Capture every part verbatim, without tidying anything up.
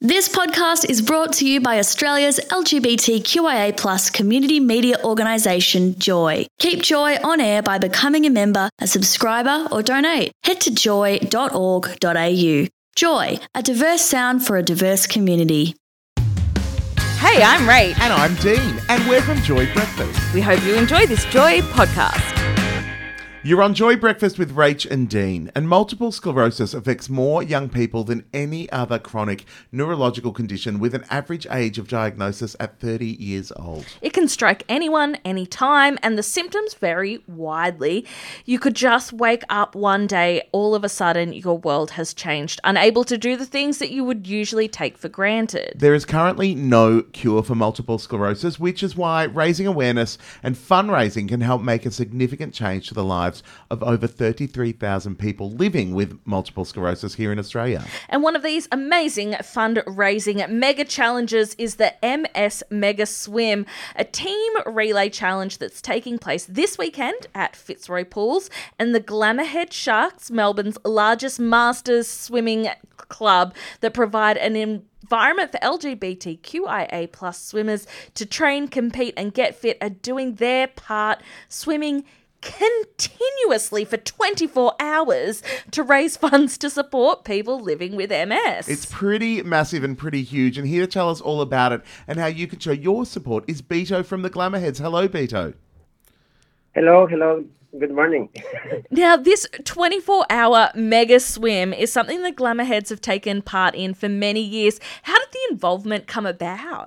This podcast is brought to you by Australia's L G B T Q I A plus community media organisation, Joy. Keep Joy on air by becoming a member, a subscriber or donate. Head to joy dot org dot a u. Joy, a diverse sound for a diverse community. Hey, I'm Rach. And I'm Dean, and we're from Joy Breakfast. We hope you enjoy this Joy podcast. You're on Joy Breakfast with Rach and Dean, and multiple sclerosis affects more young people than any other chronic neurological condition, with an average age of diagnosis at thirty years old. It can strike anyone, anytime, and the symptoms vary widely. You could just wake up one day, all of a sudden your world has changed, unable to do the things that you would usually take for granted. There is currently no cure for multiple sclerosis, which is why raising awareness and fundraising can help make a significant change to the lives of over thirty-three thousand people living with multiple sclerosis here in Australia. And one of these amazing fundraising mega challenges is the M S Mega Swim, a team relay challenge that's taking place this weekend at Fitzroy Pools and the Glamourhead Sharks, Melbourne's largest masters swimming club, that provide an environment for L G B T Q I A plus swimmers to train, compete and get fit, are doing their part, swimming continuously for twenty-four hours to raise funds to support people living with M S. It's pretty massive and pretty huge, and here to tell us all about it and how you can show your support is Beto from the Glamourheads. Hello, Beto. Hello, hello. Good morning. Now, this twenty-four hour mega swim is something the Glamourheads have taken part in for many years. How did the involvement come about?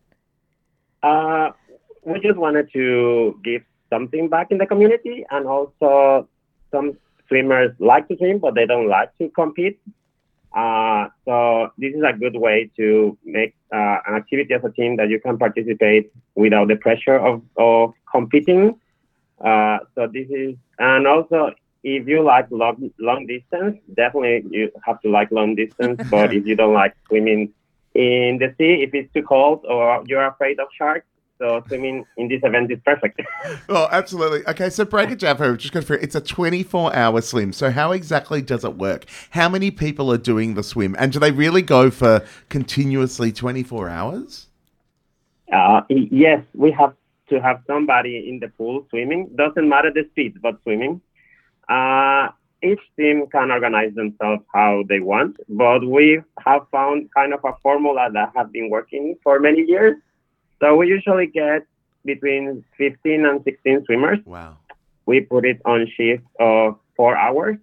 Uh, we just wanted to give something back in the community, and also some swimmers like to swim, but they don't like to compete. Uh, so this is a good way to make uh, an activity as a team that you can participate without the pressure of, of competing. Uh, so this is, and also if you like long, long distance, definitely you have to like long distance. But if you don't like swimming in the sea, if it's too cold or you're afraid of sharks, so swimming in this event is perfect. Oh, absolutely. Okay, so break it down for me. Just go through. It's a twenty-four hour swim. So how exactly does it work? How many people are doing the swim? And do they really go for continuously twenty-four hours? Uh, yes, we have to have somebody in the pool swimming. Doesn't matter the speed, but swimming. Uh, each team can organize themselves how they want, but we have found kind of a formula that has been working for many years. So we usually get between fifteen and sixteen swimmers. Wow. We put it on shifts of four hours.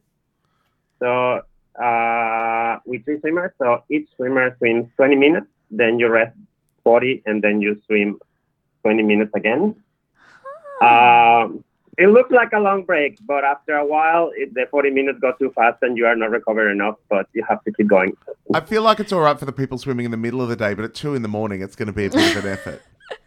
So uh, with three swimmers, so each swimmer swims twenty minutes, then you rest forty, and then you swim twenty minutes again. Huh. Um, it looks like a long break, but after a while, it, the forty minutes go too fast and you are not recovered enough, but you have to keep going. I feel like it's all right for the people swimming in the middle of the day, but at two in the morning, it's going to be a bit of an effort.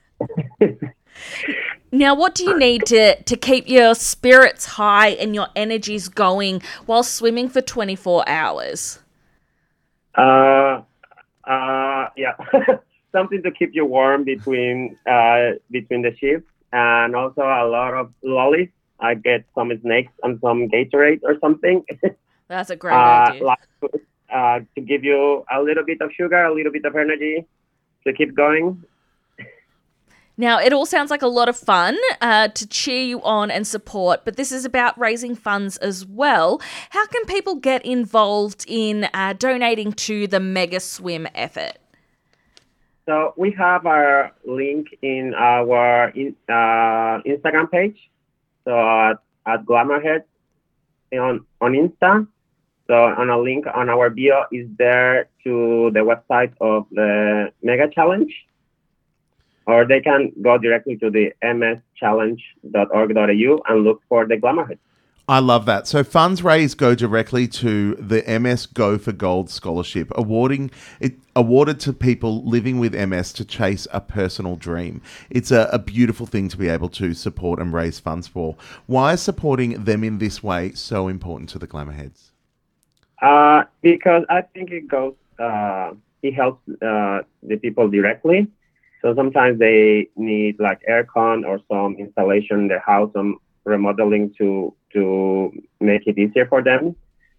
Now, what do you need to, to keep your spirits high and your energies going while swimming for twenty-four hours? Uh, uh, yeah, something to keep you warm between uh, between the shifts, and also a lot of lollies. I get some snakes and some Gatorade or something. That's a great uh, idea. Like, uh, to give you a little bit of sugar, a little bit of energy to keep going. Now, it all sounds like a lot of fun uh, to cheer you on and support, but this is about raising funds as well. How can people get involved in uh, donating to the Mega Swim effort? So we have our link in our in, uh, Instagram page. So uh, at Glamourhead on, on Insta. So on a link on our bio is there to the website of the Mega Challenge. Or they can go directly to the m s challenge dot org dot a u and look for the Glamourhead. I love that. So funds raised go directly to the M S Go for Gold Scholarship, awarding it awarded to people living with M S to chase a personal dream. It's a, a beautiful thing to be able to support and raise funds for. Why is supporting them in this way so important to the Glamourheads? Uh, because I think it goes, uh, it helps uh, the people directly. So sometimes they need like aircon or some installation in their house, some remodeling to to make it easier for them.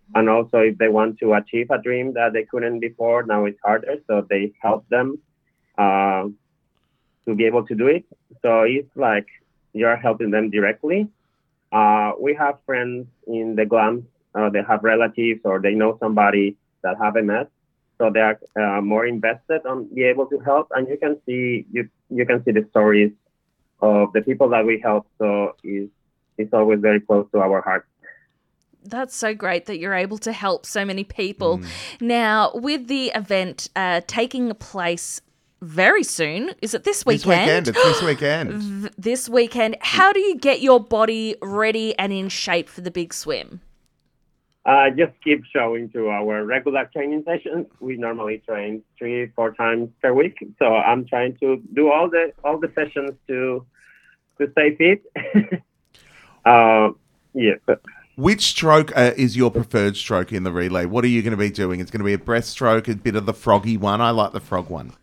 And also, if they want to achieve a dream that they couldn't before, now it's harder. So they help them uh, to be able to do it. So it's like you're helping them directly. Uh, we have friends in the GLAM. Uh, they have relatives or they know somebody that have M S. So they are uh, more invested on be able to help. And you can see you you can see the stories of the people that we help. So it's, it's always very close to our heart. That's so great that you're able to help so many people. Mm. Now, with the event uh, taking place very soon, is it this weekend? This weekend, it's this weekend. V- this weekend. How do you get your body ready and in shape for the big swim? Uh, just keep showing to our regular training sessions. We normally train three, four times per week. So I'm trying to do all the all the sessions to to stay fit. uh, yeah. Which stroke uh, is your preferred stroke in the relay? What are you going to be doing? It's going to be a breaststroke, a bit of the froggy one. I like the frog one.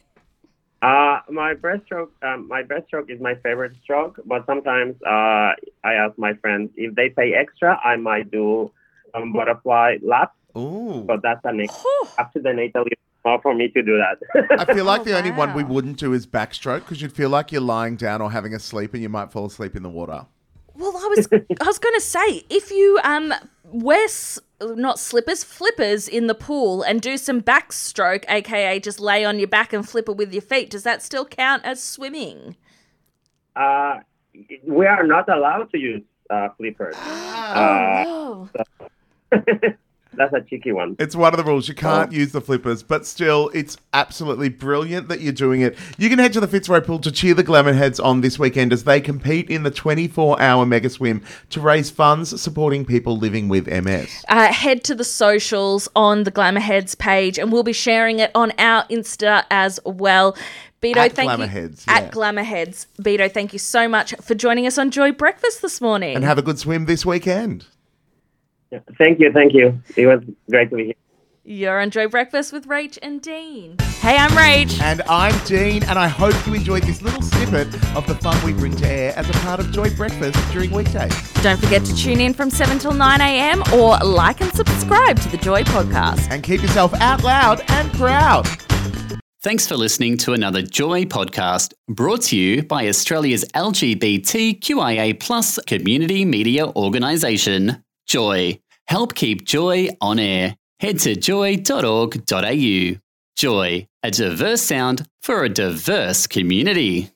Uh, my breaststroke, um, my breaststroke is my favorite stroke. But sometimes uh, I ask my friends if they pay extra, I might do some butterfly laps. Ooh. But that's an accidental small for me to do that. I feel like oh, the wow. only one we wouldn't do is backstroke because you'd feel like you're lying down or having a sleep and you might fall asleep in the water. Well, I was I was going to say, if you um wear s- not slippers, flippers in the pool and do some backstroke, aka just lay on your back and flip it with your feet, does that still count as swimming? Uh, we are not allowed to use uh, flippers. Uh, oh, no. So that's a cheeky one. It's one of the rules. You can't Oh. use the flippers, but still, it's absolutely brilliant that you're doing it. You can head to the Fitzroy Pool to cheer the Glamourheads on this weekend as they compete in the twenty-four hour mega swim to raise funds supporting people living with M S. Uh, head to the socials on the Glamourheads page and we'll be sharing it on our Insta as well. Beto, At thank Glamourheads, you. yeah. At Glamourheads. Beto, thank you so much for joining us on Joy Breakfast this morning. And have a good swim this weekend. Yeah. Thank you, thank you. It was great to be here. You're on Joy Breakfast with Rach and Dean. Hey, I'm Rach. And I'm Dean, and I hope you enjoyed this little snippet of the fun we bring to air as a part of Joy Breakfast during weekdays. Don't forget to tune in from seven till nine a.m. or like and subscribe to the Joy Podcast. And keep yourself out loud and proud. Thanks for listening to another Joy podcast brought to you by Australia's L G B T Q I A plus community media organisation, Joy. Help keep Joy on air. Head to joy dot org dot a u. Joy, a diverse sound for a diverse community.